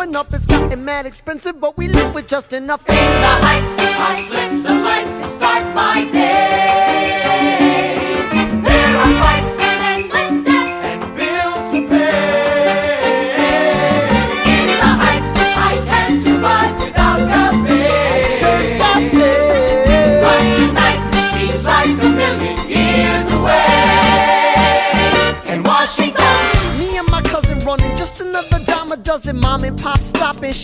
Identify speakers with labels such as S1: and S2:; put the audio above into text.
S1: growing up, it's gotten mad expensive, but we live with just enough.
S2: In the Heights, I flip the lights and start my day. There are fights and endless debts and bills to pay. In the Heights, I can't survive without cafe. But tonight seems like a million years away. In Washington,
S1: me and my cousin running, just another dime a dozen, mom and pop stopping.